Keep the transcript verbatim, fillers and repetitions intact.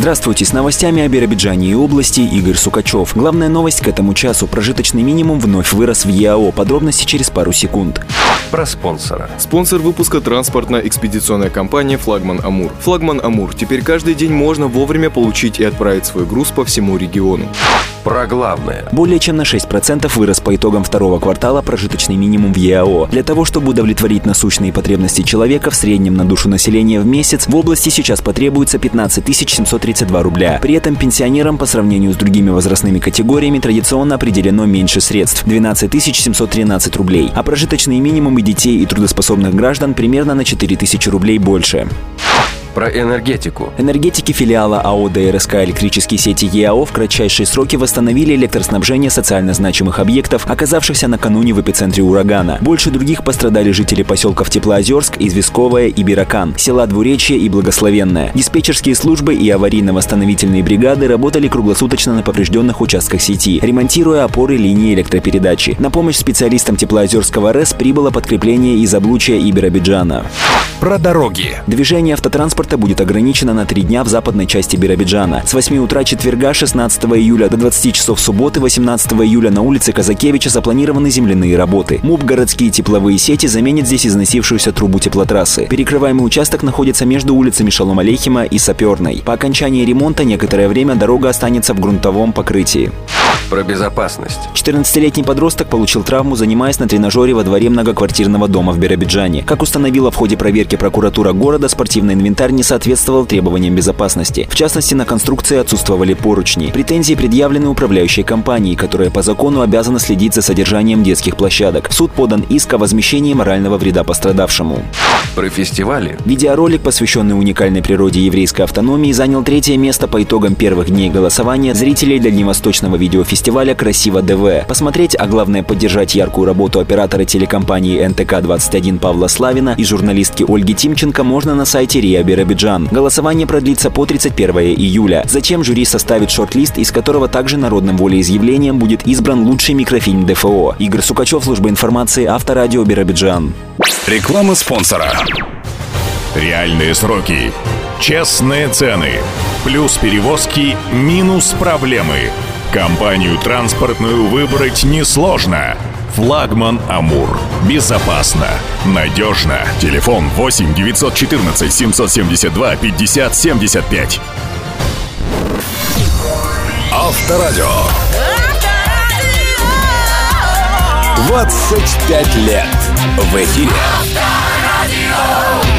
Здравствуйте, с новостями о Биробиджане и области Игорь Сукачев. Главная новость к этому часу. Прожиточный минимум вновь вырос в ЕАО. Подробности через пару секунд. Про спонсора. Спонсор выпуска — транспортно-экспедиционная компания «Флагман Амур». «Флагман Амур» теперь каждый день можно вовремя получить и отправить свой груз по всему региону. Про главное. Более чем на шесть процентов вырос по итогам второго квартала прожиточный минимум в ЕАО. Для того, чтобы удовлетворить насущные потребности человека в среднем на душу населения в месяц, в области сейчас потребуется пятнадцать тысяч семьсот тридцать два рубля. При этом пенсионерам по сравнению с другими возрастными категориями традиционно определено меньше средств – двенадцать тысяч семьсот тринадцать рублей. А прожиточные минимумы детей и трудоспособных граждан примерно на четыре тысячи рублей больше. Про энергетику. Энергетики филиала АО ДРСК «Электрические сети ЕАО» в кратчайшие сроки восстановили электроснабжение социально значимых объектов, оказавшихся накануне в эпицентре урагана. Больше других пострадали жители поселков Теплоозерск, Известковое и Биракан, села Двуречье и Благословенное. Диспетчерские службы и аварийно-восстановительные бригады работали круглосуточно на поврежденных участках сети, ремонтируя опоры линии электропередачи. На помощь специалистам Теплоозерского РЭС прибыло подкрепление из Облучья и Биробиджана. Про дороги. Движение автотранспорта будет ограничено на три дня в западной части Биробиджана. С восьми утра четверга, шестнадцатого июля, до двадцати часов субботы, восемнадцатого июля, на улице Казакевича запланированы земляные работы. МУП «Городские тепловые сети» заменит здесь износившуюся трубу теплотрассы. Перекрываемый участок находится между улицами Шалом Алейхима и Саперной. По окончании ремонта некоторое время дорога останется в грунтовом покрытии. Про безопасность. четырнадцатилетний подросток получил травму, занимаясь на тренажере во дворе многоквартирного дома в Биробиджане. Как установила в ходе проверки прокуратура города, спортивный инвентарь не соответствовал требованиям безопасности. В частности, на конструкции отсутствовали поручни. Претензии предъявлены управляющей компанией, которая по закону обязана следить за содержанием детских площадок. В суд подан иск о возмещении морального вреда пострадавшему. Про фестивали. Видеоролик, посвященный уникальной природе еврейской автономии, занял третье место по итогам первых дней голосования зрителей дальневосточного видеофестиваля «Красиво ДВ». Посмотреть, а главное поддержать яркую работу оператора телекомпании эн тэ ка двадцать один Павла Славина и журналистки Ольги Тимченко можно на сайте РИА Биробиджан. Голосование продлится по тридцать первого июля. Затем жюри составит шорт-лист, из которого также народным волеизъявлением будет избран лучший микрофильм дэ эф о. Игорь Сукачев, служба информации, Авторадио Биробиджан. Реклама спонсора. Реальные сроки. Честные цены. Плюс перевозки, минус проблемы. Компанию транспортную выбрать несложно. «Флагман Амур». Безопасно, надежно. Телефон восемь девятьсот четырнадцать семьсот семьдесят два пятьдесят семьдесят пять. Авторадио. двадцать пять лет в эфире.